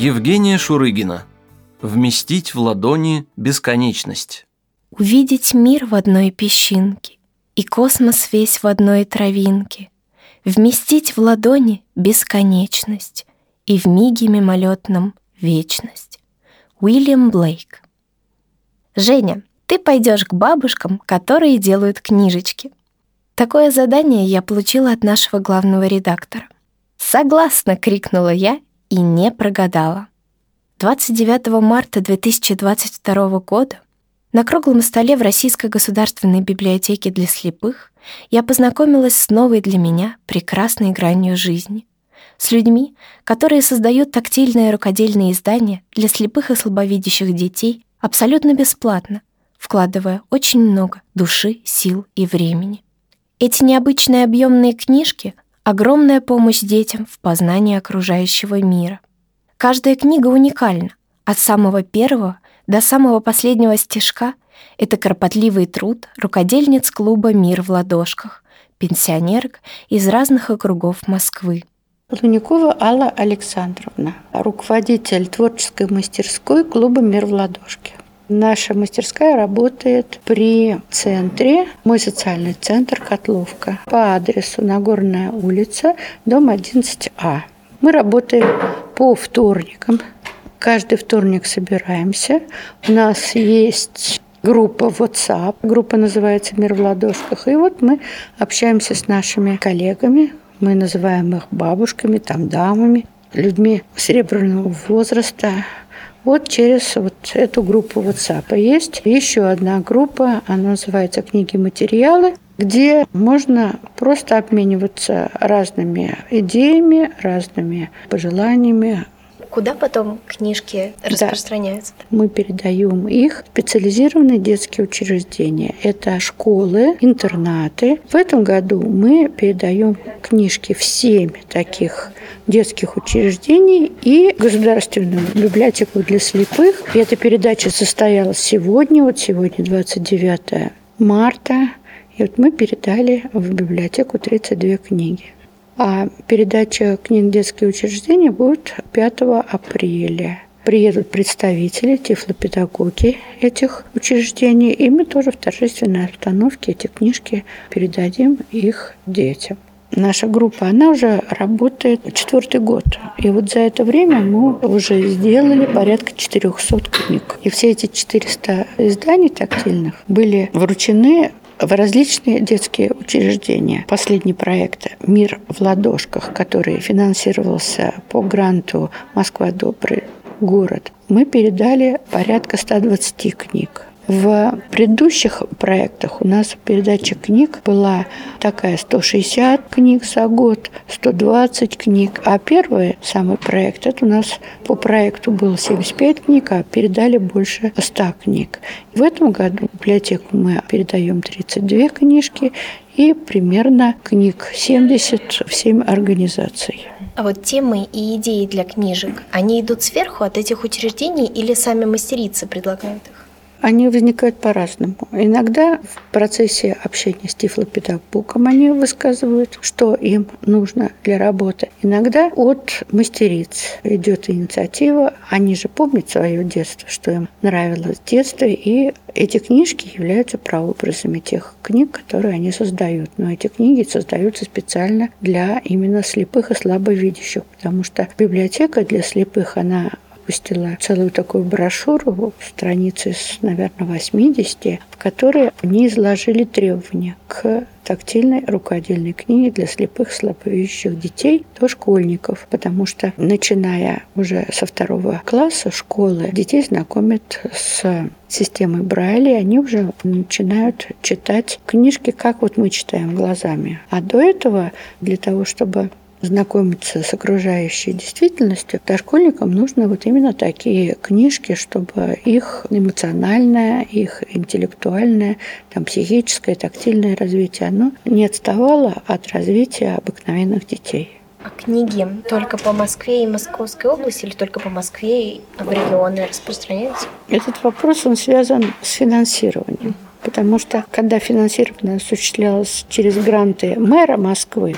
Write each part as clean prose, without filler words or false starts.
Евгения Шурыгина. Вместить в ладони бесконечность. Увидеть мир в одной песчинке и космос весь в одной травинке, вместить в ладони бесконечность и в миге мимолетном вечность. Уильям Блейк. Женя, ты пойдешь к бабушкам, которые делают книжечки. Такое задание я получила от нашего главного редактора. «Согласна!» — крикнула я и не прогадала. 29 марта 2022 года на круглом столе в Российской государственной библиотеке для слепых я познакомилась с новой для меня прекрасной гранью жизни, с людьми, которые создают тактильные рукодельные издания для слепых и слабовидящих детей абсолютно бесплатно, вкладывая очень много души, сил и времени. Эти необычные объемные книжки — огромная помощь детям в познании окружающего мира. Каждая книга уникальна. От самого первого до самого последнего стишка — это кропотливый труд рукодельниц клуба «Мир в ладошках», пенсионерок из разных округов Москвы. Лунякова Алла Александровна, руководитель творческой мастерской клуба «Мир в ладошке». Наша мастерская работает при центре, мой социальный центр «Котловка», по адресу Нагорная улица, дом 11А. Мы работаем по вторникам. Каждый вторник собираемся. У нас есть группа WhatsApp. Группа называется «Мир в ладошках». И вот мы общаемся с нашими коллегами. Мы называем их бабушками, там, дамами, людьми серебряного возраста. Вот через вот эту группу WhatsApp. Есть еще одна группа, она называется «Книги-материалы», где можно просто обмениваться разными идеями, разными пожеланиями. Куда потом книжки распространяются? Да. Мы передаем их в специализированные детские учреждения. Это школы, интернаты. В этом году мы передаем книжки в 7 таких детских учреждений и Государственную библиотеку для слепых. И эта передача состоялась сегодня, вот сегодня 29 марта. И вот мы передали в библиотеку 32 книги. А передача книг в детские учреждения будет 5 апреля. Приедут представители, тифлопедагоги этих учреждений, и мы тоже в торжественной обстановке эти книжки передадим их детям. Наша группа, она уже работает 4-й год. И вот за это время мы уже сделали порядка 400 книг. И все эти 400 изданий тактильных были вручены в различные детские учреждения. Последний проект «Мир в ладошках», который финансировался по гранту «Москва. Добрый город», мы передали порядка 120 книг. В предыдущих проектах у нас передача книг была такая: 160 книг за год, 120 книг. А первый самый проект, это у нас по проекту было 75 книг, а передали больше 100 книг. В этом году в библиотеку мы передаем 32 книжки и примерно книг 70 в 7 организаций. А вот темы и идеи для книжек, они идут сверху от этих учреждений или сами мастерицы предлагают их? Они возникают по-разному. Иногда в процессе общения с тифлопедагогом они высказывают, что им нужно для работы. Иногда от мастериц идет инициатива. Они же помнят свое детство, что им нравилось в детстве, и эти книжки являются прообразами тех книг, которые они создают. Но эти книги создаются специально для именно слепых и слабовидящих, потому что библиотека для слепых, она выпустила целую такую брошюру, страницы с, наверное, 80, в которой они изложили требования к тактильной рукодельной книге для слепых, слабовидящих детей, дошкольников, потому что, начиная уже со 2 класса школы, детей знакомят с системой Брайля, и они уже начинают читать книжки, как вот мы читаем глазами. А до этого, для того, чтобы знакомиться с окружающей действительностью, дошкольникам нужно вот именно такие книжки, чтобы их эмоциональное, их интеллектуальное, психическое, тактильное развитие, оно не отставало от развития обыкновенных детей. А книги только по Москве и Московской области или только по Москве и в регионы распространяются? Этот вопрос, он связан с финансированием. Потому что, когда финансирование осуществлялось через гранты мэра Москвы,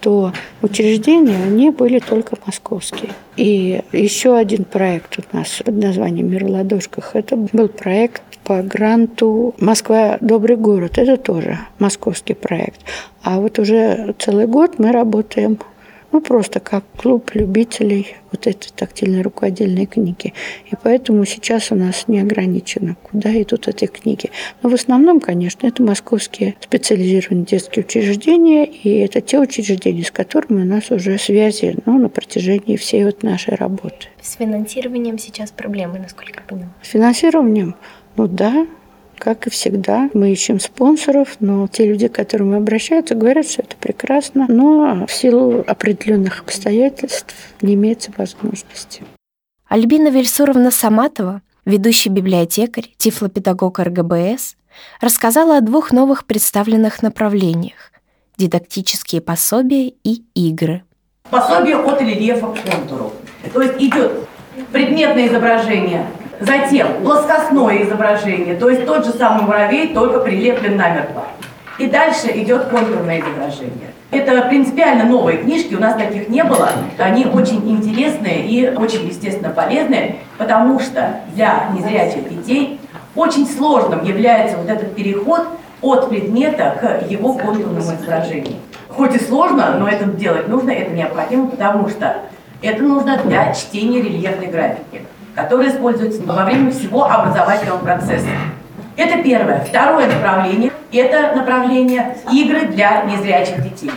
то учреждения, они были только московские. И еще один проект у нас под названием «Мир в ладошках». Это был проект по гранту «Москва – добрый город». Это тоже московский проект. А вот уже целый год мы работаем просто как клуб любителей вот этой тактильной рукодельной книги. И поэтому сейчас у нас не ограничено, куда идут эти книги. Но в основном, конечно, это московские специализированные детские учреждения, и это те учреждения, с которыми у нас уже связи на протяжении всей вот нашей работы. С финансированием сейчас проблемы, насколько я поняла. С финансированием? Да. Как и всегда, мы ищем спонсоров, но те люди, к которым обращаются, говорят, что это прекрасно, но в силу определенных обстоятельств не имеется возможности. Альбина Вильсуровна Саматова, ведущий библиотекарь, тифлопедагог РГБС, рассказала о 2 новых представленных направлениях – дидактические пособия и игры. Пособие от рельефа к контуру. То есть идет предметное изображение, затем плоскостное изображение, то есть тот же самый муравей, только прилеплен намертво. И дальше идет контурное изображение. Это принципиально новые книжки, у нас таких не было. Они очень интересные и очень, естественно, полезные, потому что для незрячих детей очень сложным является вот этот переход от предмета к его контурному изображению. Хоть и сложно, но это делать нужно, это необходимо, потому что это нужно для чтения рельефной графики, которая используется во время всего образовательного процесса. Это первое. Второе направление – это направление игры для незрячих детей.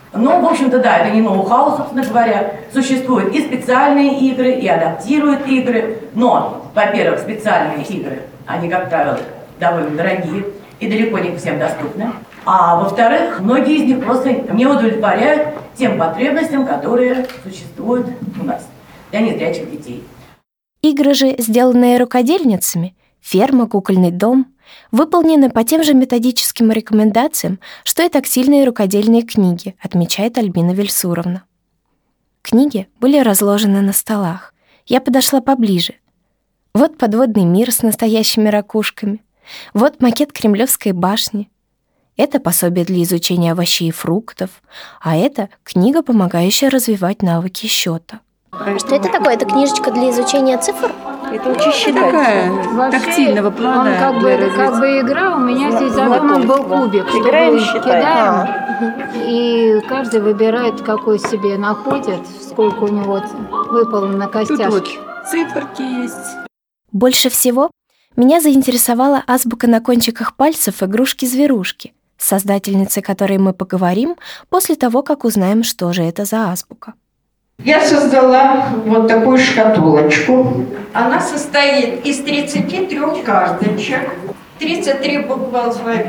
В общем-то, да, это не ноу-хау, собственно говоря. Существуют и специальные игры, и адаптируют игры. Но, во-первых, специальные игры, они, как правило, довольно дорогие и далеко не всем доступны. А во-вторых, многие из них просто не удовлетворяют тем потребностям, которые существуют у нас для незрячих детей. Игры же, сделанные рукодельницами, ферма, кукольный дом, выполнены по тем же методическим рекомендациям, что и тактильные рукодельные книги, отмечает Альбина Вильсуровна. Книги были разложены на столах. Я подошла поближе. Вот подводный мир с настоящими ракушками. Вот макет Кремлевской башни. Это пособие для изучения овощей и фруктов. А это книга, помогающая развивать навыки счета. Что это такое? Это книжечка для изучения цифр? Это учащая такая, тактильного плана. Он как бы игра. У меня здесь задуман был кубик. Играем, кидаем, и каждый выбирает, какой себе находит, сколько у него выпало на костяшке. Тут вот циферки есть. Больше всего меня заинтересовала азбука на кончиках пальцев игрушки-зверушки, с создательницей которой мы поговорим после того, как узнаем, что же это за азбука. Я создала вот такую шкатулочку. Она состоит из 33 карточек, 33 буквы алфавита.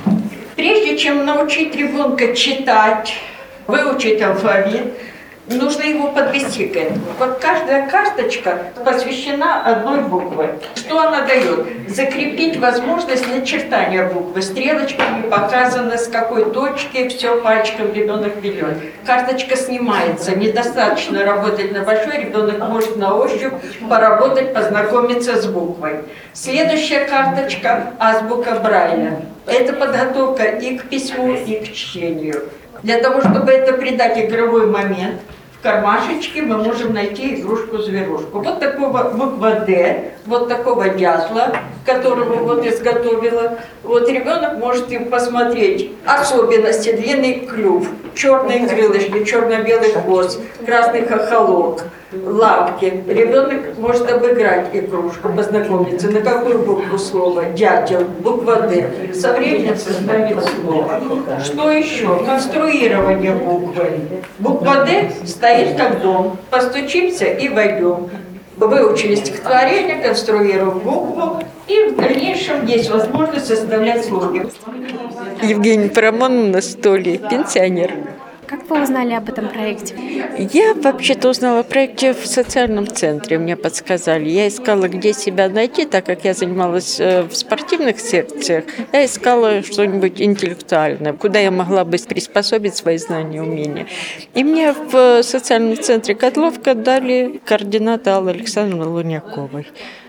Прежде чем научить ребенка читать, выучить алфавит, нужно его подвести к этому. Вот каждая карточка посвящена одной букве. Что она дает? Закрепить возможность начертания буквы. Стрелочками показано, с какой точки все пальчиком ребенок берет. Карточка снимается. Недостаточно работать на большой. Ребенок может на ощупь поработать, познакомиться с буквой. Следующая карточка – азбука Брайля. Это подготовка и к письму, и к чтению. Для того, чтобы это придать игровой момент, в кармашечке мы можем найти игрушку-зверушку. Вот такого буква «Д», вот такого дятла, которого вот изготовила. Вот ребенок может им посмотреть особенности: длинный клюв, черные крылышки, черно-белый хвост, красный хохолок, лапки. Ребенок может обыграть игрушку, познакомиться. На какую букву слова? Дятел, буква «Д». Со временем составит слово. Что еще? Конструирование буквы. Буква «Д» стоит как дом. Постучимся и войдем. Выучили стихотворение, конструируем букву, и в дальнейшем есть возможность составлять слоги. Евгения Парамоновна Столи, пенсионер. Как вы узнали об этом проекте? Я вообще-то узнала о проекте в социальном центре, мне подсказали. Я искала, где себя найти, так как я занималась в спортивных секциях. Я искала что-нибудь интеллектуальное, куда я могла бы приспособить свои знания, умения. И мне в социальном центре Котловка дали координаты Аллы Александровны Луняковой.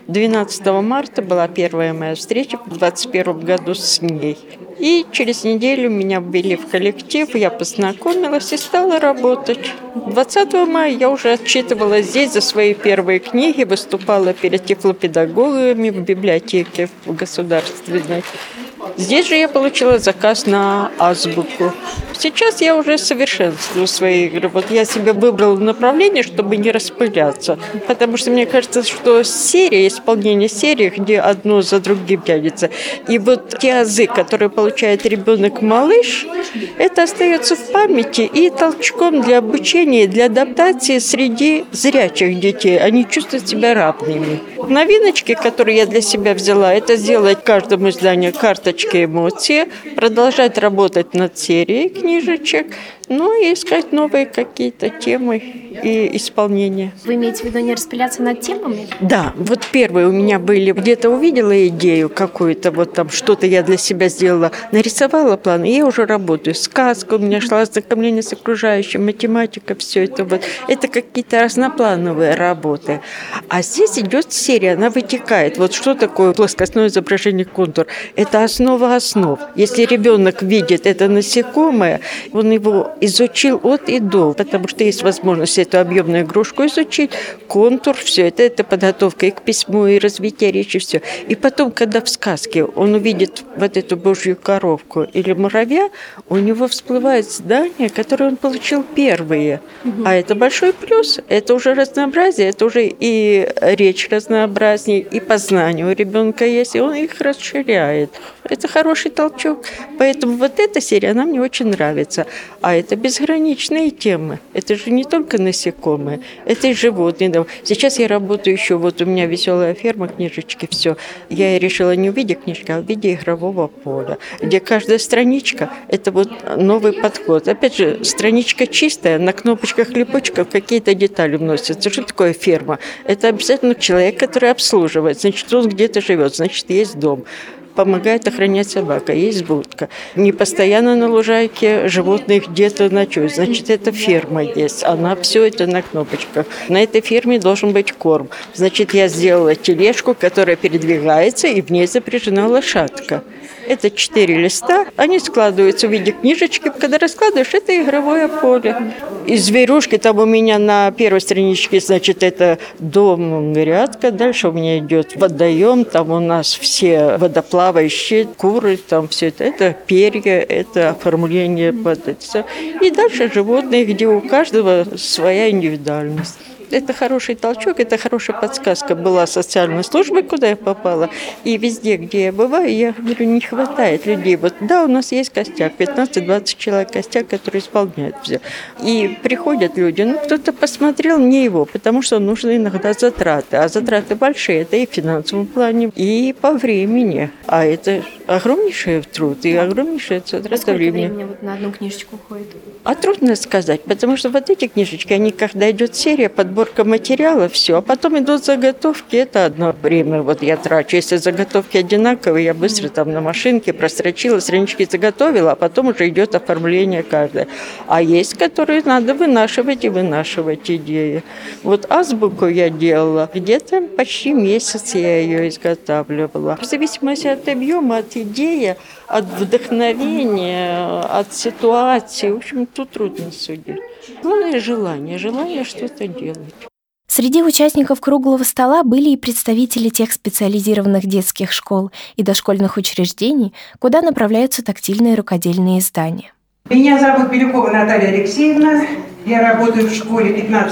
12 марта была первая моя встреча в 2021 году с ней. И через неделю меня ввели в коллектив, я познакомилась и стала работать. 20 мая я уже отчитывалась здесь за свои первые книги, выступала перед тифлопедагогами в библиотеке в государственной. Здесь же я получила заказ на азбуку. Сейчас я уже совершенствую свои игры. Вот я себе выбрала направление, чтобы не распыляться. Потому что мне кажется, что серия, исполнение серии, где одно за другим тянется. И вот те азы, которые получает ребенок-малыш, это остается в памяти и толчком для обучения, для адаптации среди зрячих детей. Они чувствуют себя равными. Новиночки, которые я для себя взяла, это сделать каждому изданию карточки эмоций, продолжать работать над серией книжечек, ну и искать новые какие-то темы и исполнения. Вы имеете в виду не распыляться над темами? Да, вот первые у меня были, где-то увидела идею какую-то, вот там что-то я для себя сделала, нарисовала план, и я уже работаю. Сказка у меня шла, ознакомление с окружающим, математика, все это вот. Это какие-то разноплановые работы. А здесь идет серия, она вытекает. Вот что такое плоскостное изображение контур? Это основа основ. Если ребенок видит это насекомое, он его изучил от и до, потому что есть возможность эту объемную игрушку изучить, контур, все это подготовка и к письму, и развитие речи, все. И потом, когда в сказке он увидит вот эту божью коровку или муравья, у него всплывает здание, которое он получил первые. А это большой плюс, это уже разнообразие, это уже и речь разнообразнее, и познание у ребенка есть, и он их расширяет. Это хороший толчок. Поэтому вот эта серия, она мне очень нравится. А это безграничные темы. Это же не только насекомые, это и животные. Сейчас я работаю еще, вот у меня «Веселая ферма», книжечки, все. Я решила не в виде книжки, а в виде игрового поля, где каждая страничка – это вот новый подход. Опять же, страничка чистая, на кнопочках-липучках какие-то детали вносятся. Что такое ферма? Это обязательно человек, который обслуживает. Значит, он где-то живет, значит, есть дом. Помогает охранять собака, есть будка. Не постоянно на лужайке животные где-то ночуют. Значит, это ферма есть. Она все это на кнопочках. На этой ферме должен быть корм. Значит, я сделала тележку, которая передвигается, и в ней запряжена лошадка. Это 4 листа, они складываются в виде книжечки. Когда раскладываешь, это игровое поле. И зверюшки там у меня на первой страничке, значит, это дом, грядка. Дальше у меня идет водоем, там у нас все водоплавающие, куры, там все это. Это перья, это оформление под это. И дальше животные, где у каждого своя индивидуальность. Это хороший толчок, это хорошая подсказка была социальной службы, куда я попала. И везде, где я бываю, я говорю, не хватает людей. Вот да, у нас есть костяк, 15-20 человек костяк, которые исполняют все. И приходят люди, ну кто-то посмотрел не его, потому что нужны иногда затраты. А затраты большие, это и в финансовом плане, и по времени. А это огромнейший труд и огромнейшая затрата времени. Сколько времени вот на одну книжечку уходит? А трудно сказать, потому что вот эти книжечки, они, когда идет серия, подборка материала, все, а потом идут заготовки, это одно время вот я трачу. Если заготовки одинаковые, я быстро там на машинке прострочила, странички заготовила, а потом уже идет оформление каждой. А есть, которые надо вынашивать и вынашивать идеи. Вот азбуку я делала, где-то почти месяц я ее изготавливала. В зависимости от объема, от идеи, от вдохновения, от ситуации. В общем, тут трудно судить. Главное желание что-то делать. Среди участников круглого стола были и представители тех специализированных детских школ и дошкольных учреждений, куда направляются тактильные рукодельные издания. Меня зовут Белякова Наталья Алексеевна. Я работаю в школе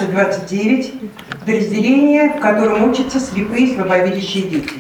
1529, подразделение, в котором учатся слепые и слабовидящие дети.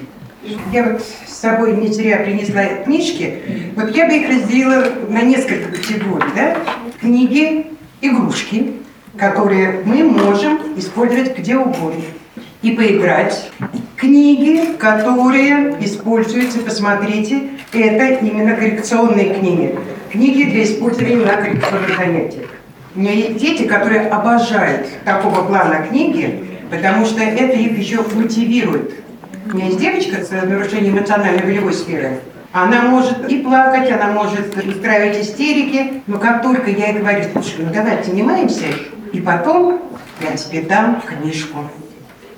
Я вот с собой не зря принесла книжки. Вот я бы их разделила на несколько категорий. Да? Книги, игрушки, которые мы можем использовать где угодно. И поиграть. Книги, которые используются, посмотрите, это именно коррекционные книги. Книги для использования на коррекционных занятиях. У меня есть дети, которые обожают такого плана книги, потому что это их еще мотивирует. У меня есть девочка с нарушением эмоционально-волевой сферы. Она может и плакать, она может устраивать истерики, но как только я ей говорю, слушай, ну давай занимаемся, и потом я тебе дам книжку.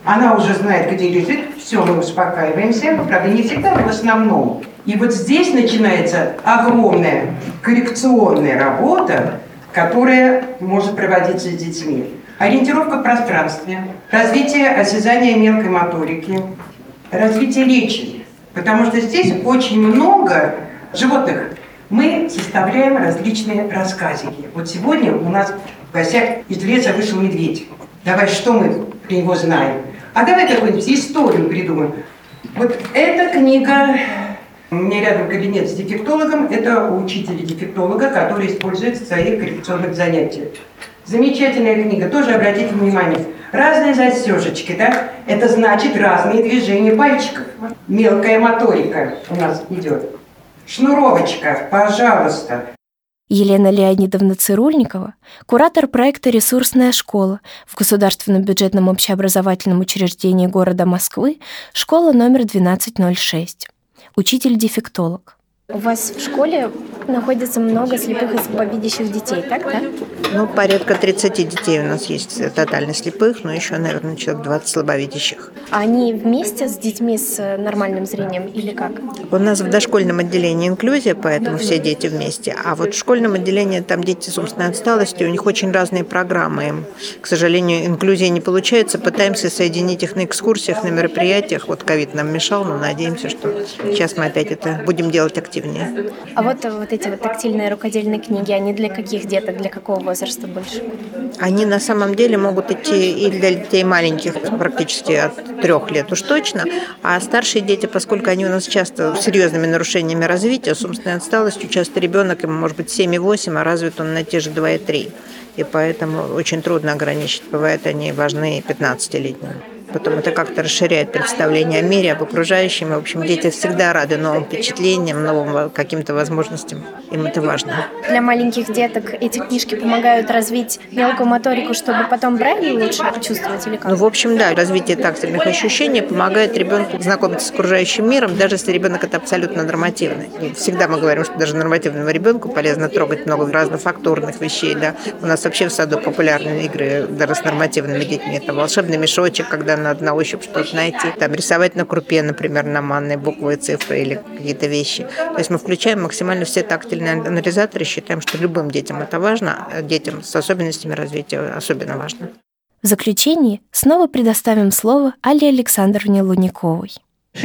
Она уже знает, где лежит, все, мы успокаиваемся, правда, не всегда, но в основном. И вот здесь начинается огромная коррекционная работа, которая может проводиться с детьми. Ориентировка в пространстве, развитие осязания мелкой моторики, развитие речи. Потому что здесь очень много животных. Мы составляем различные рассказики. Вот сегодня у нас в гостях из леса вышел медведь. Давай, что мы про него знаем? А давай какую-нибудь историю придумаем. Вот эта книга, у меня рядом кабинет с дефектологом, это у учителя-дефектолога, который использует в своих коррекционных занятиях. Замечательная книга, тоже обратите внимание. Разные застежечки, да? Это значит разные движения пальчиков. Мелкая моторика у нас идет. Шнуровочка, пожалуйста. Елена Леонидовна Цирульникова, куратор проекта «Ресурсная школа» в Государственном бюджетном общеобразовательном учреждении города Москвы, школа номер 1206. Учитель-дефектолог. У вас в школе находится много слепых и слабовидящих детей, так, да? Ну, порядка 30 детей у нас есть тотально слепых, но еще, наверное, человек 20 слабовидящих. А они вместе с детьми с нормальным зрением или как? У нас в дошкольном отделении инклюзия, поэтому все дети вместе. А вот в школьном отделении там дети с умственной отсталостью, у них очень разные программы. Им, к сожалению, инклюзия не получается. Пытаемся соединить их на экскурсиях, на мероприятиях. Вот ковид нам мешал, но надеемся, что сейчас мы опять это будем делать активнее. А вот эти вот тактильные рукодельные книги, они для каких деток, для какого возраста больше? Они на самом деле могут идти и для детей маленьких, практически от 3 лет уж точно, а старшие дети, поскольку они у нас часто с серьезными нарушениями развития, с умственной отсталостью, часто ребенок, ему может быть 7,8, а развит он на те же 2,3. И поэтому очень трудно ограничить. Бывает, они важны 15-летним. Потом это как-то расширяет представление о мире, об окружающем. И, в общем, дети всегда рады новым впечатлениям, новым каким-то возможностям. Им это важно. Для маленьких деток эти книжки помогают развить мелкую моторику, чтобы потом Брайль лучше чувствовать или как? Ну, в общем, да, развитие тактильных ощущений помогает ребенку знакомиться с окружающим миром, даже если ребенок это абсолютно нормативный. И всегда мы говорим, что даже нормативному ребенку полезно трогать много разнофактурных вещей. Да. У нас вообще в саду популярны игры даже с нормативными детьми. Это волшебный мешочек, когда надо на ощупь что-то найти. Там рисовать на крупе, например, на манной буквы и цифры или какие-то вещи. То есть мы включаем максимально все тактильные анализаторы, считаем, что любым детям это важно, а детям с особенностями развития особенно важно. В заключении снова предоставим слово Алле Александровне Луниковой.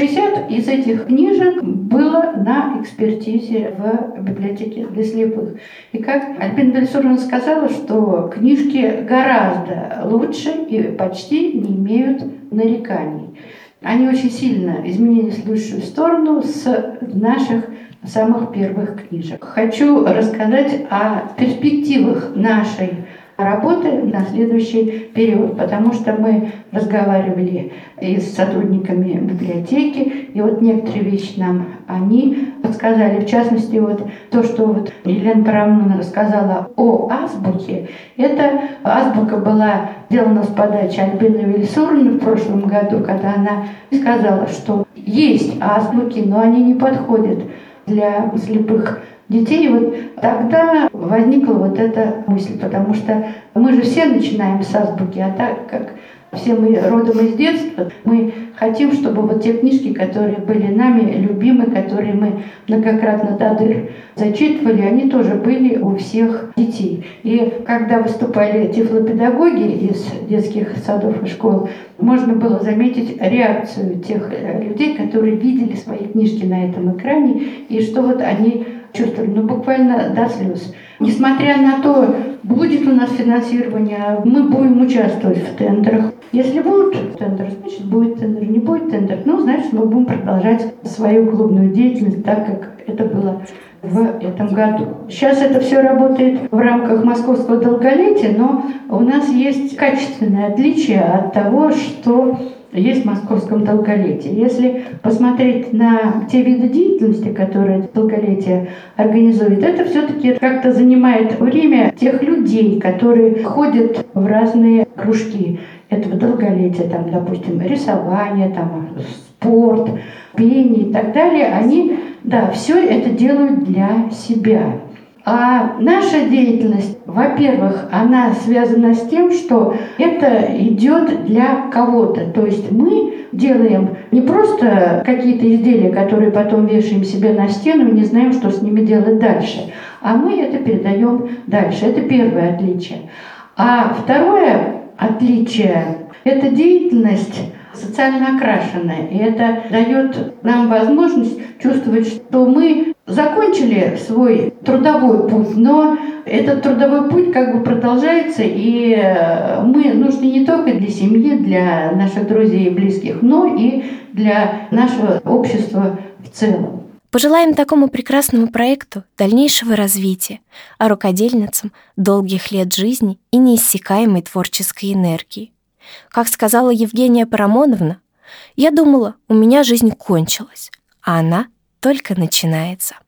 60 из этих книжек было на экспертизе в библиотеке для слепых. И как Альбина Бельсуровна сказала, что книжки гораздо лучше и почти не имеют нареканий. Они очень сильно изменились в лучшую сторону с наших самых первых книжек. Хочу рассказать о перспективах нашей работы на следующий период, потому что мы разговаривали и с сотрудниками библиотеки, и вот некоторые вещи нам они подсказали. В частности, вот то, что вот Елена Парамоновна рассказала о азбуке, эта азбука была сделана с подачи Альбины Вильсуровны в прошлом году, когда она сказала, что есть азбуки, но они не подходят для слепых детей. Вот тогда возникла вот эта мысль, потому что мы же все начинаем с азбуки, а так как все мы родом из детства, мы хотим, чтобы вот те книжки, которые были нами любимы, которые мы многократно до дыр зачитывали, они тоже были у всех детей. И когда выступали тифлопедагоги из детских садов и школ, можно было заметить реакцию тех людей, которые видели свои книжки на этом экране, и что вот они чувствовали, ну буквально до слез. Несмотря на то, будет у нас финансирование, мы будем участвовать в тендерах. Если будут тендеры, значит будет тендер. Не будет тендер, ну значит мы будем продолжать свою клубную деятельность так, как это было в этом году. Сейчас это все работает в рамках московского долголетия, но у нас есть качественное отличие от того, что есть в московском долголетии. Если посмотреть на те виды деятельности, которые долголетие организует, это все-таки как-то занимает время тех людей, которые ходят в разные кружки этого долголетия, там, допустим, рисование, там, спорт, пение и так далее. Они, да, все это делают для себя. А наша деятельность, во-первых, она связана с тем, что это идет для кого-то. То есть мы делаем не просто какие-то изделия, которые потом вешаем себе на стену и не знаем, что с ними делать дальше, а мы это передаем дальше. Это первое отличие. А второе отличие – это деятельность социально окрашенная. И это дает нам возможность чувствовать, что мы закончили свой трудовой путь, но этот трудовой путь как бы продолжается, и мы нужны не только для семьи, для наших друзей и близких, но и для нашего общества в целом. Пожелаем такому прекрасному проекту дальнейшего развития, а рукодельницам долгих лет жизни и неиссякаемой творческой энергии. Как сказала Евгения Парамоновна, я думала, у меня жизнь кончилась, а она только начинается.